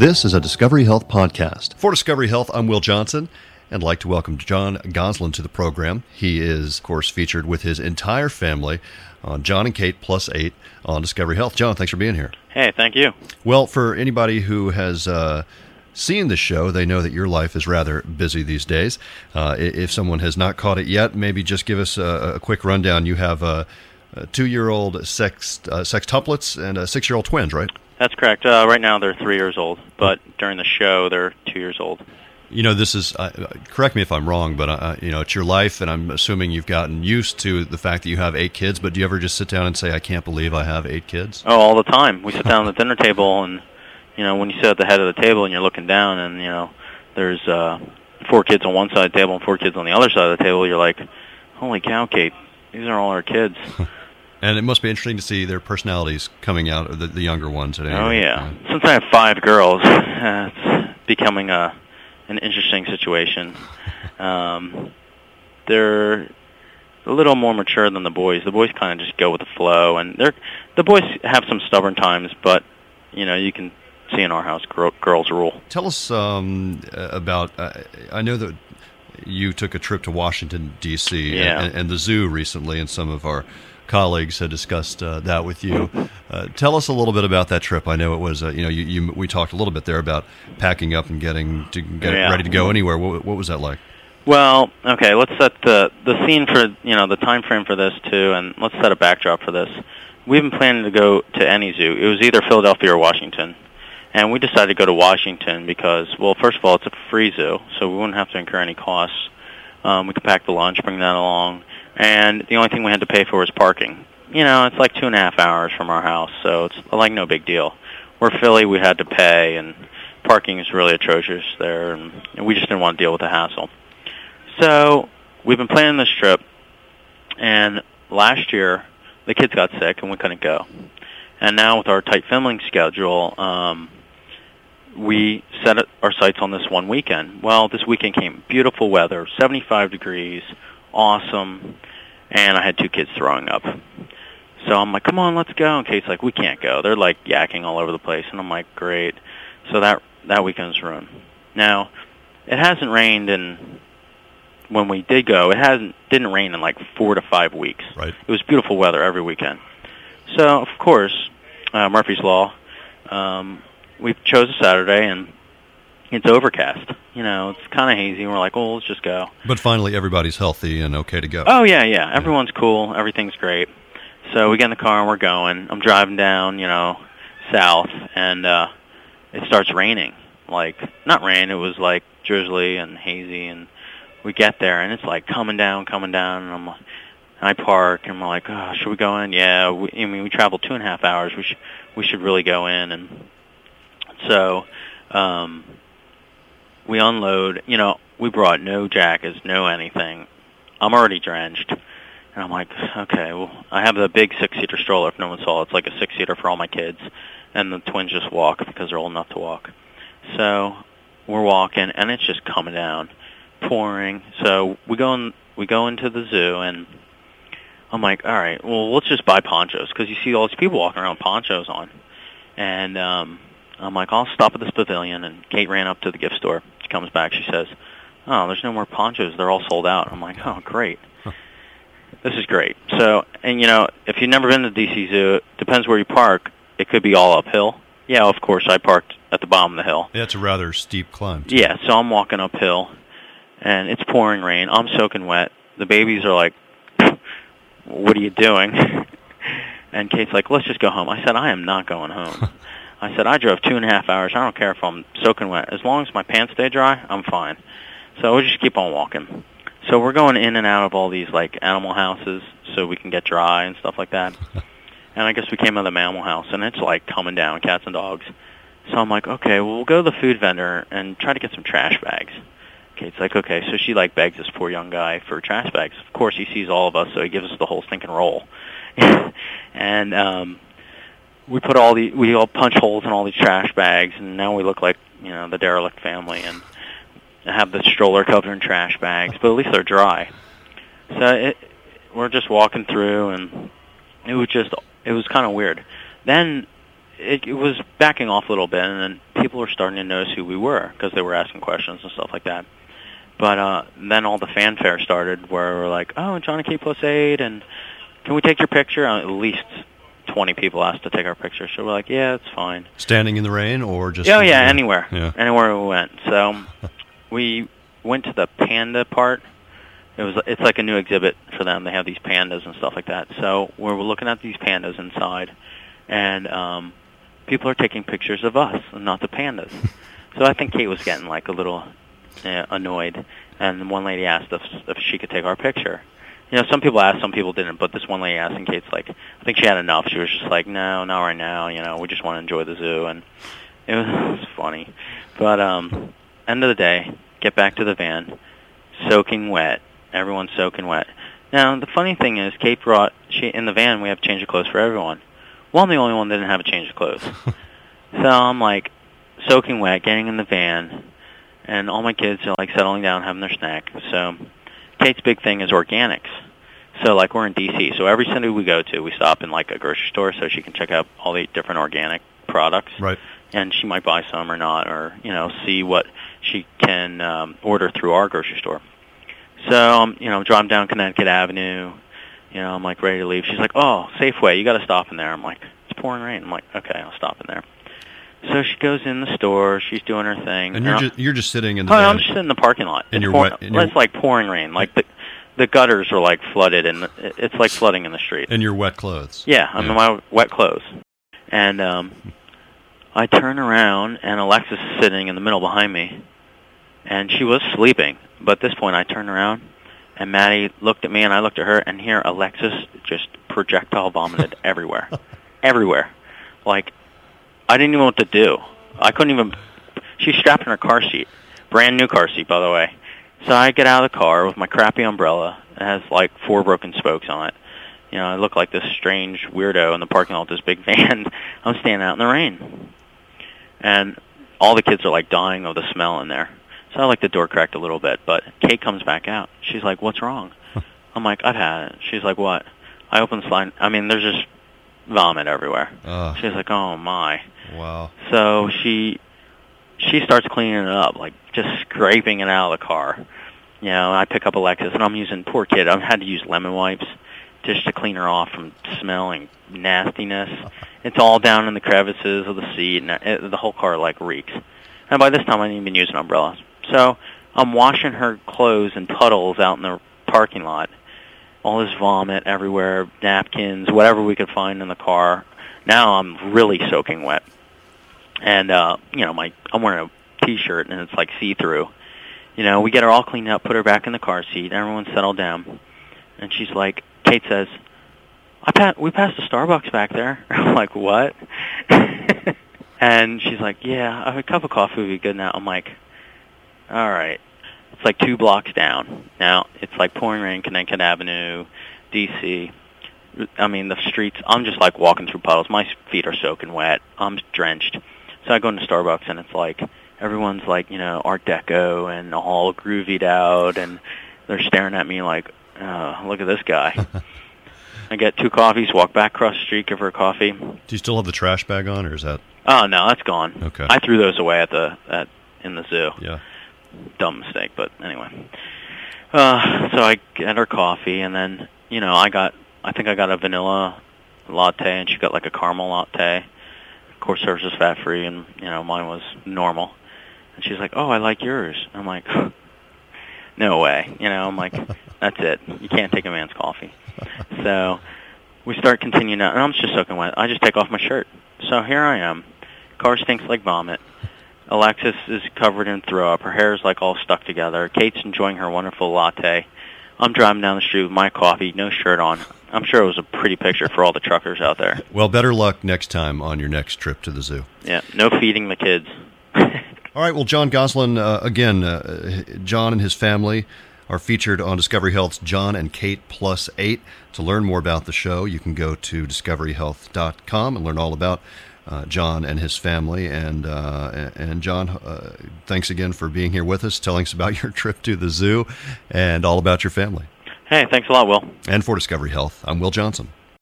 This is a Discovery Health podcast. For Discovery Health, I'm Will Johnson, and I'd like to welcome John Goslin to the program. He is, of course, featured with his entire family on John and Kate Plus 8 on Discovery Health. John, thanks for being here. Hey, thank you. Well, for anybody who has seen the show, they know that your life is rather busy these days. If someone has not caught it yet, maybe just give us a quick rundown. You have a 2-year-old sextuplets and 6-year-old twins, right? That's correct. Right now they're 3 years old, but during the show they're 2 years old. You know, this is, correct me if I'm wrong, but, it's your life, and I'm assuming you've gotten used to the fact that you have 8 kids, but do you ever just sit down and say, I can't believe I have 8 kids? Oh, all the time. We sit down at the dinner table, and, when you sit at the head of the table and you're looking down and, there's 4 kids on one side of the table and 4 kids on the other side of the table, you're like, holy cow, Kate, these are all our kids. And it must be interesting to see their personalities coming out of the younger ones. Oh, yeah. Since I have 5 girls, it's becoming an interesting situation. They're a little more mature than the boys. The boys kind of just go with the flow, and the boys have some stubborn times, but, you can see in our house, girls rule. Tell us about, I know that you took a trip to Washington, D.C. and the zoo recently, and some of our colleagues had discussed that with you. Tell us a little bit about that trip. I know it was, we talked a little bit there about packing up and getting ready to go anywhere. What was that like? Well, okay, let's set the scene for, the time frame for this too, and let's set a backdrop for this. We've been planning to go to any zoo. It was either Philadelphia or Washington. And we decided to go to Washington because, well, first of all, it's a free zoo, so we wouldn't have to incur any costs. We could pack the lunch, bring that along. And the only thing we had to pay for was parking. It's like 2.5 hours from our house, so it's like no big deal. We're Philly, we had to pay, and parking is really atrocious there, and we just didn't want to deal with the hassle. So we've been planning this trip, and last year the kids got sick and we couldn't go. And now with our tight filming schedule, we set our sights on this one weekend. Well, this weekend came beautiful weather, 75 degrees, awesome, and I had 2 kids throwing up. So I'm like, come on, let's go. And Kate's like, we can't go. They're like yakking all over the place. And I'm like, great. So that weekend's ruined. Now, it hasn't rained when we did go, didn't rain in like 4 to 5 weeks. Right. It was beautiful weather every weekend. So, of course, Murphy's Law, we chose a Saturday, and it's overcast. It's kind of hazy. We're like, well, let's just go. But finally, everybody's healthy and okay to go. Oh, yeah. Everyone's cool. Everything's great. So we get in the car, and we're going. I'm driving down, south, and it starts raining. Like, not rain. It was, like, drizzly and hazy, and we get there, and it's, like, coming down, and I park, and we're like, oh, should we go in? Yeah, we traveled 2.5 hours. We should really go in. And so we unload. We brought no jackets, no anything. I'm already drenched. And I'm like, okay, well, I have the big 6-seater stroller, if no one saw. It's like a 6-seater for all my kids. And the twins just walk because they're old enough to walk. So we're walking, and it's just coming down, pouring. So we go into the zoo, and I'm like, all right, well, let's just buy ponchos, because you see all these people walking around with ponchos on. And I'm like, I'll stop at this pavilion, and Kate ran up to the gift store. She comes back, she says, oh, there's no more ponchos. They're all sold out. I'm like, oh, great. This is great. So, and if you've never been to D.C. Zoo, it depends where you park. It could be all uphill. Yeah, of course, I parked at the bottom of the hill. Yeah, it's a rather steep climb, too. Yeah, so I'm walking uphill, and it's pouring rain. I'm soaking wet. The babies are like, what are you doing? And Kate's like, let's just go home. I said, I am not going home. I said, I drove 2.5 hours. I don't care if I'm soaking wet. As long as my pants stay dry, I'm fine. So we'll just keep on walking. So we're going in and out of all these, like, animal houses so we can get dry and stuff like that. And I guess we came out of the mammal house, and it's, like, coming down, cats and dogs. So I'm like, okay, well, we'll go to the food vendor and try to get some trash bags. Kate's like, okay. So she, like, begs this poor young guy for trash bags. Of course, he sees all of us, so he gives us the whole stinking roll. And we all punch holes in all these trash bags, and now we look like, the derelict family, and have the stroller covered in trash bags, but at least they're dry. So we're just walking through, and it was kind of weird. Then it was backing off a little bit, and then people were starting to notice who we were because they were asking questions and stuff like that. But then all the fanfare started where we're like, oh, John and Kate +8, and can we take your picture? At least 20 people asked to take our picture, so we're like, yeah, it's fine. Standing in the rain or just... anywhere. Yeah. Anywhere we went. So we went to the panda part. It's like a new exhibit for them. They have these pandas and stuff like that. So we're looking at these pandas inside, and people are taking pictures of us and not the pandas. So I think Kate was getting like a little annoyed, and one lady asked if she could take our picture. You know, some people asked, some people didn't, but this one lady asked, and Kate's like, I think she had enough. She was just like, no, not right now. You know, we just want to enjoy the zoo, and it was funny. But end of the day, get back to the van, soaking wet. Everyone's soaking wet. Now, the funny thing is, Kate in the van, we have a change of clothes for everyone. Well, I'm the only one that didn't have a change of clothes. So I'm like soaking wet, getting in the van, and all my kids are like settling down, having their snack. So Kate's big thing is organics. So like we're in D.C., so every Sunday we go to, we stop in like a grocery store so she can check out all the different organic products. Right. And she might buy some or not, or, you know, see what she can order through our grocery store. So, you know, driving down Connecticut Avenue, you know, I'm like ready to leave. She's like, oh, Safeway, you got to stop in there. I'm like, it's pouring rain. I'm like, okay, I'll stop in there. So she goes in the store. She's doing her thing. And you're just sitting in the van. I'm just sitting in the parking lot. And you're wet. It's like pouring rain. Like the gutters are like flooded, and it's like flooding in the street. And your wet clothes. Yeah, I'm in my wet clothes. And I turn around, and Alexis is sitting in the middle behind me. And she was sleeping. But at this point, I turned around, and Maddie looked at me, and I looked at her, and here Alexis just projectile vomited everywhere. Everywhere. Like, I didn't even know what to do. I couldn't even... She's strapped in her car seat. Brand new car seat, by the way. So I get out of the car with my crappy umbrella. It has, like, 4 broken spokes on it. You know, I look like this strange weirdo in the parking lot with this big van. I'm standing out in the rain. And all the kids are, like, dying of the smell in there. So I like the door cracked a little bit, but Kate comes back out. She's like, what's wrong? I'm like, I've had it. She's like, what? I open the slide. I mean, there's just vomit everywhere. She's like, oh, my. Wow. So she starts cleaning it up, like just scraping it out of the car. You know, I pick up Alexis, and I'm using, poor kid, I had to use lemon wipes just to clean her off from smelling nastiness. It's all down in the crevices of the seat, and the whole car, like, reeks. And by this time, I didn't even use an umbrella. So I'm washing her clothes in puddles out in the parking lot. All this vomit everywhere, napkins, whatever we could find in the car. Now I'm really soaking wet. And, you know, I'm wearing a T-shirt, and it's like see-through. You know, we get her all cleaned up, put her back in the car seat. Everyone's settled down. And she's like, Kate says, we passed a Starbucks back there. I'm like, what? And she's like, yeah, a cup of coffee would be good now. I'm like, all right. It's like 2 blocks down. Now, it's like pouring rain, Connecticut Avenue, D.C. I mean, the streets, I'm just like walking through puddles. My feet are soaking wet. I'm drenched. So I go into Starbucks, and it's like, everyone's like, you know, Art Deco and all groovied out, and they're staring at me like, oh, look at this guy. I get 2 coffees, walk back across the street, give her a coffee. Do you still have the trash bag on, or is that? Oh, no, that's gone. Okay. I threw those away in the zoo. Yeah. Dumb mistake, but anyway. So I get her coffee, and then, you know, I think I got a vanilla latte, and she got like a caramel latte. Of course, hers was fat-free, and, you know, mine was normal. And she's like, oh, I like yours. I'm like, no way. You know, I'm like, that's it. You can't take a man's coffee. So we start continuing out, and I'm just soaking wet. I just take off my shirt. So here I am. Car stinks like vomit. Alexis is covered in throw up. Her hair is like all stuck together. Kate's enjoying her wonderful latte. I'm driving down the street with my coffee, no shirt on. I'm sure it was a pretty picture for all the truckers out there. Well, better luck next time on your next trip to the zoo. Yeah, no feeding the kids. All right, well, John Gosselin, again, John and his family are featured on Discovery Health's John and Kate +8. To learn more about the show, you can go to discoveryhealth.com and learn all about John and his family. And John, thanks again for being here with us, telling us about your trip to the zoo and all about your family. Hey, thanks a lot, Will. And for Discovery Health, I'm Will Johnson.